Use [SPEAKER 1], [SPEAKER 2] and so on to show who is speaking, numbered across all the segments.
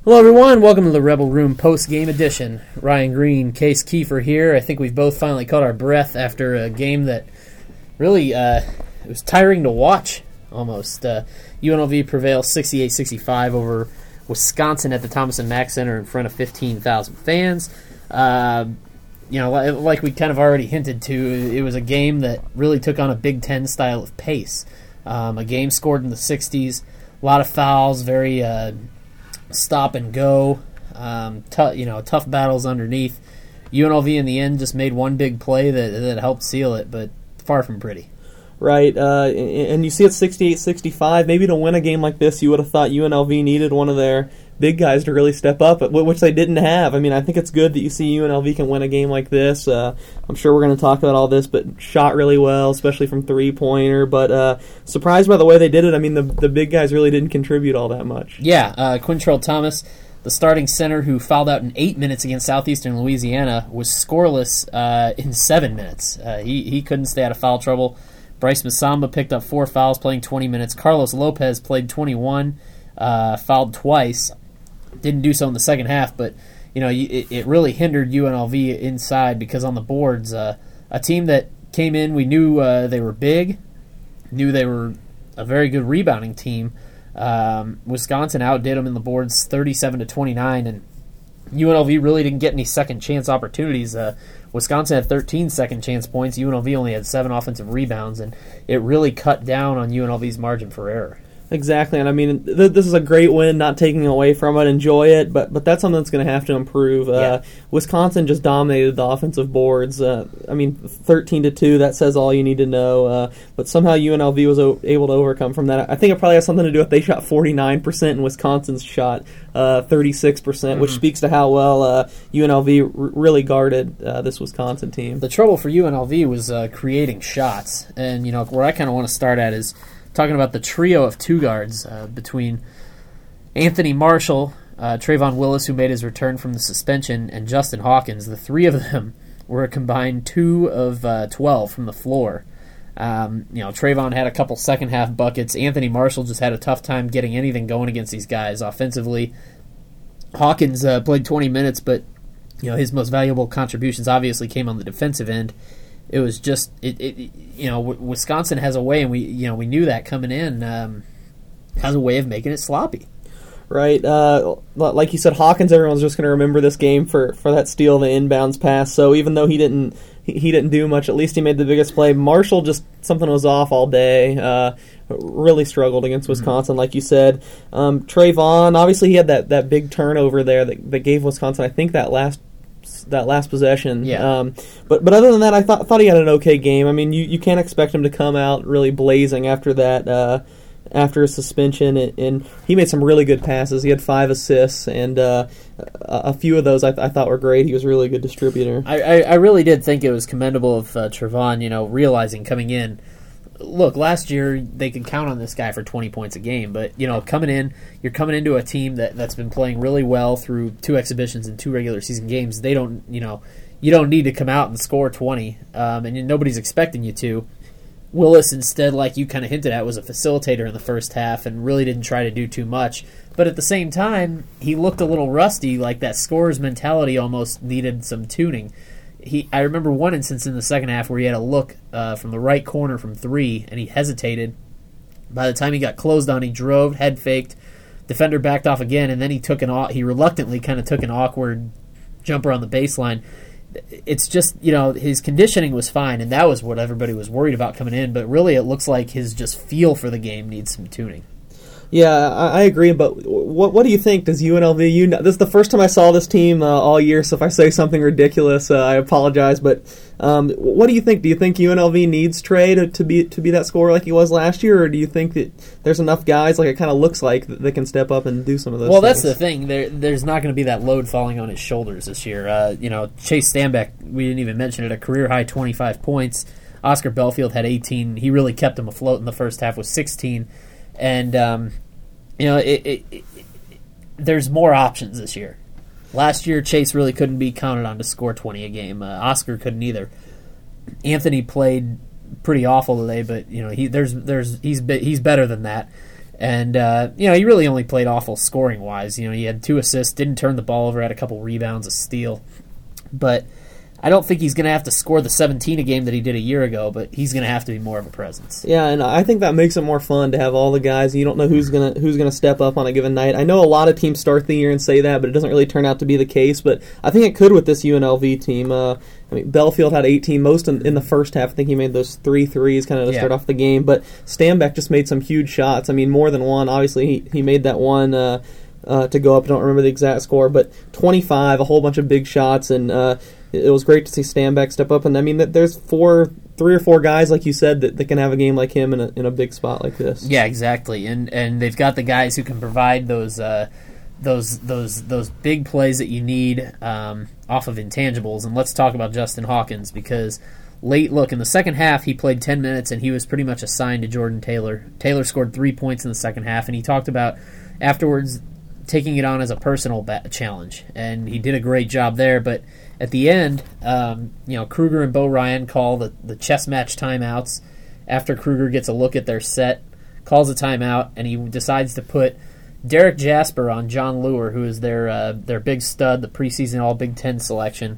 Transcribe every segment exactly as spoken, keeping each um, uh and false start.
[SPEAKER 1] Hello, everyone. Welcome to the Rebel Room post-game edition. Ryan Green, Case Kiefer here. I think we've both finally caught our breath after a game that really uh, it was tiring to watch, almost. Uh, U N L V prevails sixty-eight sixty-five over Wisconsin at the Thomas and Mack Center in front of fifteen thousand fans. Uh, you know, like we kind of already hinted to, it was a game that really took on a Big Ten style of pace. Um, a game scored in the sixties, a lot of fouls, very... Uh, stop and go, um, t- you know, tough battles underneath. U N L V in the end just made one big play that that helped seal it, but far from pretty.
[SPEAKER 2] Right, uh, and you see it sixty-eight sixty-five. Maybe to win a game like this, you would have thought U N L V needed one of their big guys to really step up, which they didn't have. I mean, I think it's good that you see U N L V can win a game like this. Uh, I'm sure we're going to talk about all this, but shot really well, especially from three-pointer. But uh, surprised by the way they did it. I mean, the the big guys really didn't contribute all that much.
[SPEAKER 1] Yeah, uh, Quintrell Thomas, the starting center who fouled out in eight minutes against Southeastern Louisiana, was scoreless uh, in seven minutes. Uh, he, he couldn't stay out of foul trouble. Bryce Masamba picked up four fouls playing twenty minutes. Carlos Lopez played twenty-one, uh, fouled twice. Didn't do so in the second half, but you know it, it really hindered U N L V inside because on the boards, uh, a team that came in, we knew uh, they were big, knew they were a very good rebounding team. Um, Wisconsin outdid them in the boards thirty-seven to twenty-nine, and U N L V really didn't get any second chance opportunities. Uh, Wisconsin had thirteen second chance points. U N L V only had seven offensive rebounds, and it really cut down on U N L V's margin for error.
[SPEAKER 2] Exactly, and I mean, th- this is a great win, not taking away from it, enjoy it, but but that's something that's going to have to improve. Uh,
[SPEAKER 1] yeah.
[SPEAKER 2] Wisconsin just dominated the offensive boards. Uh, I mean, thirteen to two, that says all you need to know, uh, but somehow U N L V was o- able to overcome from that. I think it probably has something to do with they shot forty-nine percent and Wisconsin's shot uh, thirty-six percent, mm-hmm. which speaks to how well uh, U N L V r- really guarded uh, this Wisconsin team.
[SPEAKER 1] The trouble for U N L V was uh, creating shots, and you know where I kind of want to start at is talking about the trio of two guards uh, between Anthony Marshall, uh, Trayvon Willis, who made his return from the suspension, and Justin Hawkins. The three of them were a combined two of uh, twelve from the floor. Um, you know, Trayvon had a couple second-half buckets. Anthony Marshall just had a tough time getting anything going against these guys offensively. Hawkins uh, played twenty minutes, but you know his most valuable contributions obviously came on the defensive end. It was just, it, it, you know, Wisconsin has a way, and we, you know, we knew that coming in, um, has a way of making it sloppy.
[SPEAKER 2] Right, uh, like you said, Hawkins. Everyone's just going to remember this game for, for that steal, the inbounds pass. So even though he didn't, he, he didn't do much. At least he made the biggest play. Marshall, just something was off all day. Uh, really struggled against Wisconsin, mm-hmm. like you said. Um, Trayvon, obviously, he had that, that big turnover there that, that gave Wisconsin, I think, that last. that last possession.
[SPEAKER 1] Yeah.
[SPEAKER 2] Um, but but other than that, I thought thought he had an okay game. I mean, you, you can't expect him to come out really blazing after that, uh, after a suspension, and, and he made some really good passes. He had five assists, and uh, a few of those I, th- I thought were great. He was a really good distributor.
[SPEAKER 1] I, I, I really did think it was commendable of uh, Trayvon, you know, realizing coming in, look, last year they could count on this guy for twenty points a game, but you know, coming in, you're coming into a team that that's been playing really well through two exhibitions and two regular season games. They don't, you know, you don't need to come out and score twenty, um, and nobody's expecting you to. Willis, instead, like you kind of hinted at, was a facilitator in the first half and really didn't try to do too much. But at the same time, he looked a little rusty, like that scorer's mentality almost needed some tuning. He, I remember one instance in the second half where he had a look uh, from the right corner from three, and he hesitated. By the time he got closed on, he drove, head faked, defender backed off again, and then he took an he reluctantly kind of took an awkward jumper on the baseline. It's just, you know, his conditioning was fine, and that was what everybody was worried about coming in, but really it looks like his just feel for the game needs some tuning.
[SPEAKER 2] Yeah, I, I agree, but what what do you think? Does U N L V, you know, this is the first time I saw this team uh, all year, so if I say something ridiculous, uh, I apologize, but um, what do you think? Do you think U N L V needs Trey to, to be to be that scorer like he was last year, or do you think that there's enough guys, like it kind of looks like, that they can step up and do some of those
[SPEAKER 1] well,
[SPEAKER 2] things?
[SPEAKER 1] That's the thing. There, there's not going to be that load falling on his shoulders this year. Uh, you know, Chase Stanback, we didn't even mention it, a career-high twenty-five points. Oscar Belfield had eighteen. He really kept him afloat in the first half with sixteen. And, um, you know, it, it, it, there's more options this year. Last year, Chase really couldn't be counted on to score twenty a game. Uh, Oscar couldn't either. Anthony played pretty awful today, but you know he there's there's he's be, he's better than that. And, uh, you know, he really only played awful scoring-wise. You know, he had two assists, didn't turn the ball over, had a couple rebounds, a steal. But I don't think he's going to have to score the seventeen a game that he did a year ago, but he's going to have to be more of a presence.
[SPEAKER 2] Yeah, and I think that makes it more fun to have all the guys. You don't know who's going to who's going to step up on a given night. I know a lot of teams start the year and say that, but it doesn't really turn out to be the case. But I think it could with this U N L V team. Uh, I mean, Belfield had eighteen, most in, in the first half. I think he made those three threes kind of to
[SPEAKER 1] yeah.
[SPEAKER 2] start off the game. But Stanback just made some huge shots. I mean, more than one. Obviously, he, he made that one uh, uh, to go up. I don't remember the exact score, but twenty-five, a whole bunch of big shots, and uh, it was great to see Stanback step up. And I mean, there's four, three or four guys, like you said, that, that can have a game like him in a, in a big spot like this.
[SPEAKER 1] Yeah, exactly. And and they've got the guys who can provide those uh, those those those big plays that you need um, off of intangibles. And let's talk about Justin Hawkins, because late, look, in the second half, he played ten minutes, and he was pretty much assigned to Jordan Taylor. Taylor scored three points in the second half, and he talked about afterwards taking it on as a personal ba- challenge. And he did a great job there, but at the end, um, you know, Kruger and Bo Ryan call the, the chess match timeouts after Kruger gets a look at their set, calls a timeout, and he decides to put Derek Jasper on John Lure, who is their uh, their big stud, the preseason All Big Ten selection,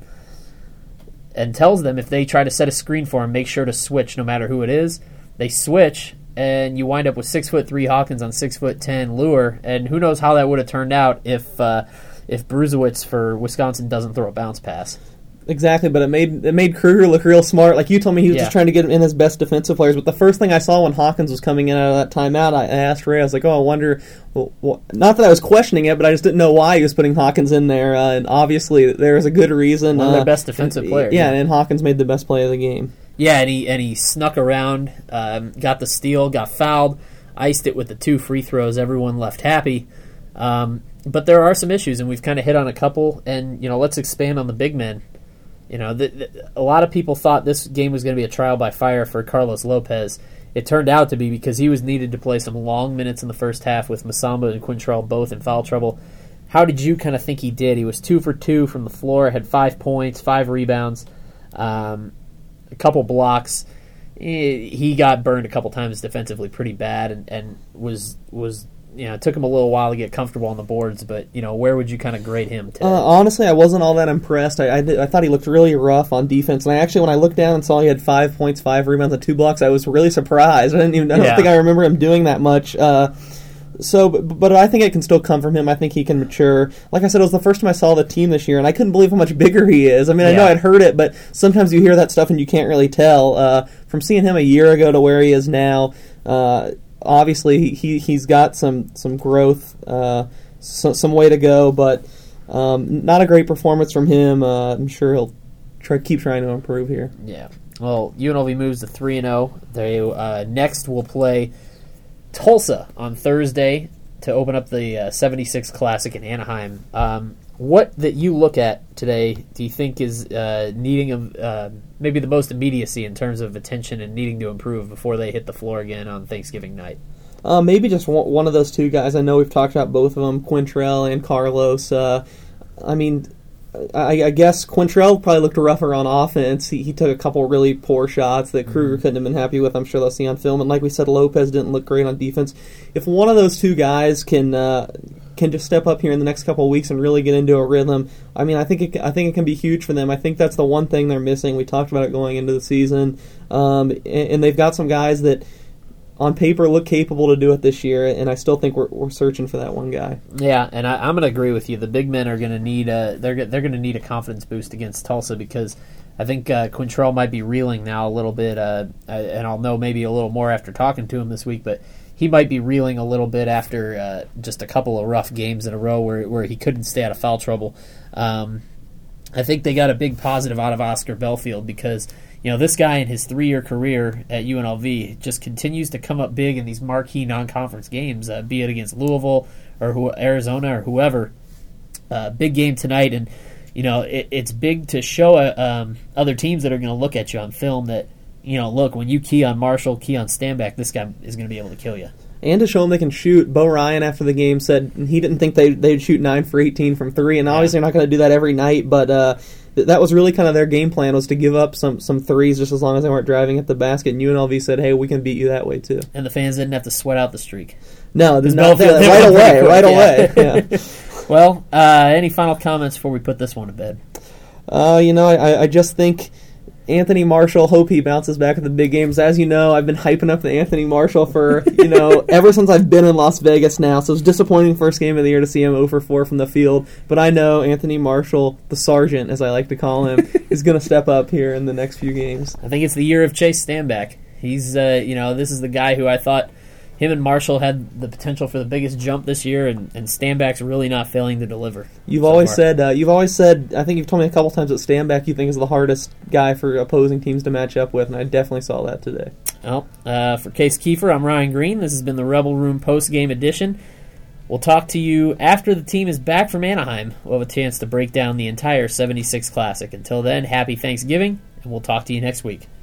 [SPEAKER 1] and tells them if they try to set a screen for him, make sure to switch no matter who it is. They switch, and you wind up with six foot three Hawkins on six foot ten Lure, and who knows how that would have turned out if uh, if Bruzewicz for Wisconsin doesn't throw a bounce pass.
[SPEAKER 2] Exactly, but it made it made Kruger look real smart. Like you told me, he was
[SPEAKER 1] yeah.
[SPEAKER 2] just trying to get in his best defensive players. But the first thing I saw when Hawkins was coming in out of that timeout, I asked Ray, I was like, oh, I wonder, well, well, not that I was questioning it, but I just didn't know why he was putting Hawkins in there. Uh, and obviously, there was a good reason.
[SPEAKER 1] One of
[SPEAKER 2] uh,
[SPEAKER 1] their best defensive
[SPEAKER 2] and,
[SPEAKER 1] players.
[SPEAKER 2] Yeah, and Hawkins made the best play of the game.
[SPEAKER 1] Yeah, and he and he snuck around, um, got the steal, got fouled, iced it with the two free throws. Everyone left happy. Um, but there are some issues, and we've kind of hit on a couple. And you know, let's expand on the big men. You know, the, the, a lot of people thought this game was going to be a trial by fire for Carlos Lopez. It turned out to be, because he was needed to play some long minutes in the first half with Masamba and Quintrell both in foul trouble. How did you kind of think he did? He was two for two from the floor, had five points, five rebounds, um, a couple blocks. He got burned a couple times defensively pretty bad, and, and was was you know, it took him a little while to get comfortable on the boards, but, you know, where would you kind of grade him today?
[SPEAKER 2] Uh, honestly, I wasn't all that impressed. I I, did, I thought he looked really rough on defense, and I actually, when I looked down and saw he had five points, five rebounds, and two blocks, I was really surprised. I didn't even. I don't
[SPEAKER 1] yeah.
[SPEAKER 2] think I remember him doing that much. Uh, so, but, but I think it can still come from him. I think he can mature. Like I said, it was the first time I saw the team this year, and I couldn't believe how much bigger he is. I mean, I
[SPEAKER 1] yeah.
[SPEAKER 2] know I'd heard it, but sometimes you hear that stuff and you can't really tell. Uh, from seeing him a year ago to where he is now, uh, obviously, he, he's got some, some growth, uh, so, some way to go, but um, not a great performance from him. Uh, I'm sure he'll try keep trying to improve here.
[SPEAKER 1] Yeah. Well, U N L V moves to three and oh. They uh, next will play Tulsa on Thursday to open up the uh, seventy-six Classic in Anaheim. Um, what that you look at today do you think is uh, needing a, uh, maybe the most immediacy in terms of attention and needing to improve before they hit the floor again on Thanksgiving night?
[SPEAKER 2] Uh, maybe just one, one of those two guys. I know we've talked about both of them, Quintrell and Carlos. Uh, I mean, I, I guess Quintrell probably looked rougher on offense. He, he took a couple really poor shots that Kruger couldn't have been happy with. I'm sure they'll see on film. And like we said, Lopez didn't look great on defense. If one of those two guys can uh, can just step up here in the next couple of weeks and really get into a rhythm, I mean, I think it, I think it can be huge for them. I think that's the one thing they're missing. We talked about it going into the season, um, and, and they've got some guys that on paper look capable to do it this year, and I still think we're we're searching for that one guy.
[SPEAKER 1] Yeah, and I, I'm going to agree with you. The big men are going to need a they're they're going to need a confidence boost against Tulsa, because I think uh, Quintrell might be reeling now a little bit, uh, and I'll know maybe a little more after talking to him this week, but he might be reeling a little bit after uh, just a couple of rough games in a row where where he couldn't stay out of foul trouble. Um, I think they got a big positive out of Oscar Belfield, because you know, this guy in his three-year career at U N L V just continues to come up big in these marquee non-conference games, uh, be it against Louisville or who, Arizona or whoever. Uh, big game tonight, and you know it, it's big to show uh, um, other teams that are going to look at you on film that, you know, look, when you key on Marshall, key on Stanback, this guy is going to be able to kill you.
[SPEAKER 2] And to show them they can shoot. Bo Ryan, after the game, said he didn't think they, they'd shoot nine for eighteen from three, and obviously
[SPEAKER 1] yeah.
[SPEAKER 2] they're not going to do that every night, but uh, th- that was really kind of their game plan, was to give up some, some threes just as long as they weren't driving at the basket, and U N L V said, hey, we can beat you that way too.
[SPEAKER 1] And the fans didn't have to sweat out the streak.
[SPEAKER 2] No,
[SPEAKER 1] Because
[SPEAKER 2] not
[SPEAKER 1] both-
[SPEAKER 2] that,
[SPEAKER 1] they
[SPEAKER 2] right
[SPEAKER 1] were
[SPEAKER 2] away,
[SPEAKER 1] pretty quick,
[SPEAKER 2] right
[SPEAKER 1] yeah.
[SPEAKER 2] away. Yeah.
[SPEAKER 1] Well, uh, any final comments before we put this one to bed?
[SPEAKER 2] Uh, you know, I, I just think Anthony Marshall, hope he bounces back at the big games. As you know, I've been hyping up the Anthony Marshall for, you know, ever since I've been in Las Vegas now. So it was disappointing first game of the year to see him zero for four from the field. But I know Anthony Marshall, the sergeant, as I like to call him, is going to step up here in the next few games.
[SPEAKER 1] I think it's the year of Chase Stanback. He's, uh, you know, this is the guy who I thought him and Marshall had the potential for the biggest jump this year, and, and Stanback's really not failing to deliver.
[SPEAKER 2] You've
[SPEAKER 1] so
[SPEAKER 2] always
[SPEAKER 1] far.
[SPEAKER 2] said, uh, you've always said, I think you've told me a couple times that Stanback you think is the hardest guy for opposing teams to match up with, and I definitely saw that today.
[SPEAKER 1] Well, uh, for Case Kiefer, I'm Ryan Green. This has been the Rebel Room post-game edition. We'll talk to you after the team is back from Anaheim. We'll have a chance to break down the entire seventy-six Classic. Until then, happy Thanksgiving, and we'll talk to you next week.